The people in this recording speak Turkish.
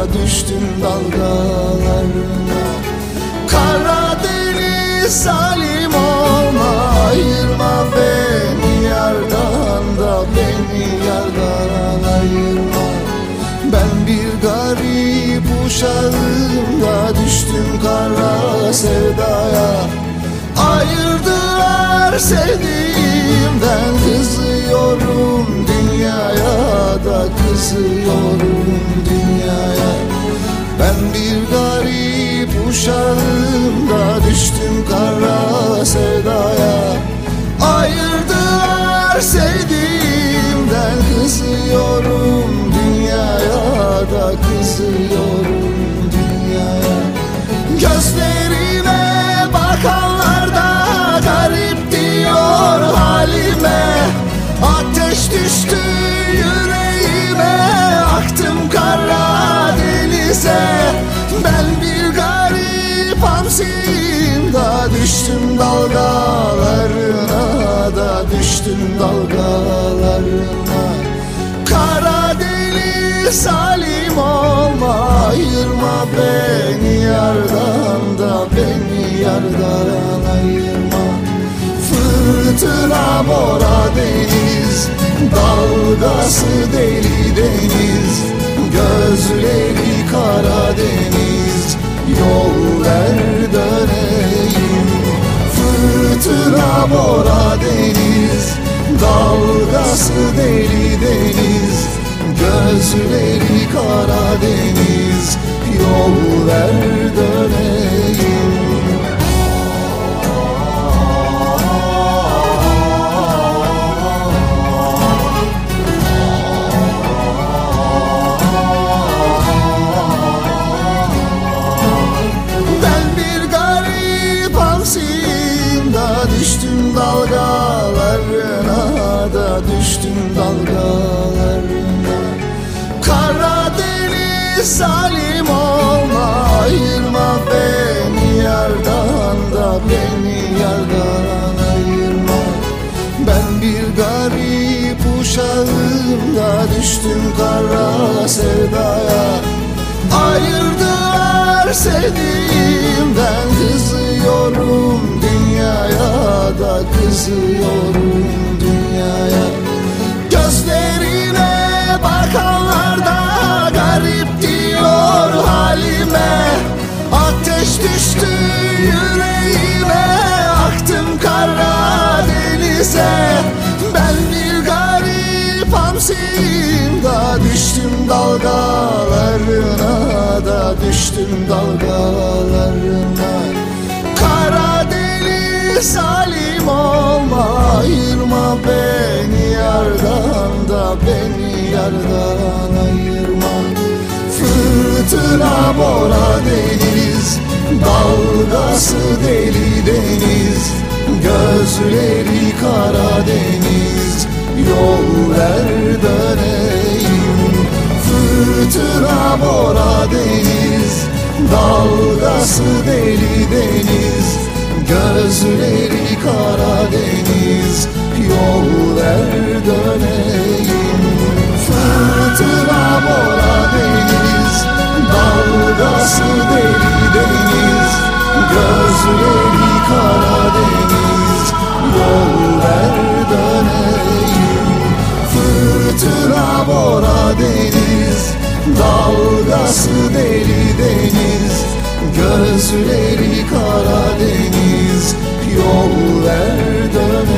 düştüm dalgalarına. Karadeniz zalim olma, ayırma beni yardan da, beni yardan ayırma. Ben bir garip uşağım da düştüm kara sevdaya. Ayırdılar sevdiğimden, kızıyorum dünyaya da, kızıyorum dünyaya. Ben bir garip uşağım da düştüm kara sevdaya. Ayırdılar sevdiğimden, kızıyorum dünyaya da, kızıyorum dünyaya. Gözlerime bakanlar da garip diyor halime. Ateş düştü yüreğime, aktım Karadeniz'e. Ben bir garip hamsiyim da düştüm dalgalarına da, düştüm dalgalarına. Karadeniz zalim olma, ayırma beni yardan da, beni yardan ayırma. Fırtına bora deniz, dalgası deli deniz, gözleri Karadeniz, yol ver döneyim. Fırtına bora deniz, dalgası deli deniz, gözleri Karadeniz, yol ver döneyim. Düştüm dalgalarına da, düştüm dalgalarına. Karadeniz zalim olma, ayırma beni yardan da, beni yardan ayırma. Ben bir garip uşağım da düştüm kara sevdaya. Ayırdılar sevdiğimden, kızıyorum dünyaya da, kızıyorum dünyaya. Gözlerine bakanlar da garip diyor halime. Ateş düştü yüreğime, aktım Karadeniz'e. Ben bir garip hamsiyim da düştüm dalgalarına da, düştüm dalgalarına. Karadeniz zalim olma, ayırma beni yardan da, beni yardan ayırma. Fırtına bora deniz, dalgası deli deniz, gözleri Karadeniz, yol ver döneyim. Fırtına bora deniz, dalgası deli deniz, gözleri Karadeniz, yol ver döneyim. Fırtına bora deniz, dalgası deli deniz, gözleri Karadeniz, yol ver döneyim. Fırtına bora deniz, dalgası deli deniz, gözleri Karadeniz, yol ver döneyim.